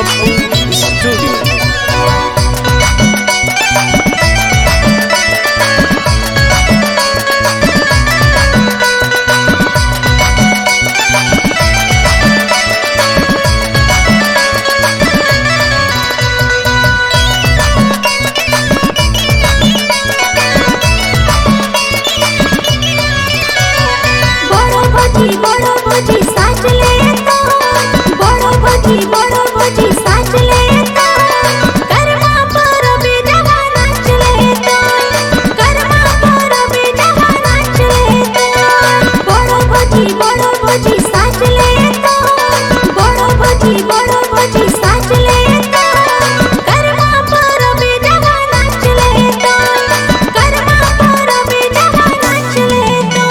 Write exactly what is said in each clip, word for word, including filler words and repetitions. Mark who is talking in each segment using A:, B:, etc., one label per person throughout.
A: Purple Studio.
B: बड़ो बुझी साच ले तो बड़ो बुझी बड़ो बुझी साच ले तो कर्मा पर बिनवा नाच ले तो कर्मा पर बिनवा नाच ले तो बड़ो बुझी बड़ो बुझी साच ले तो बड़ो बुझी बड़ो बुझी साच ले तो कर्मा पर बिनवा नाच ले तो कर्मा पर बिनवा नाच ले तो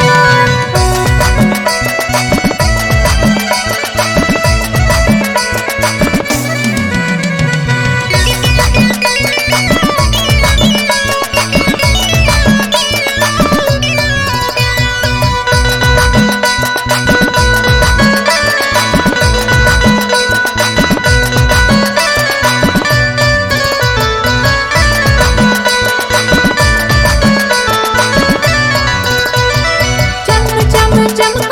B: चम चम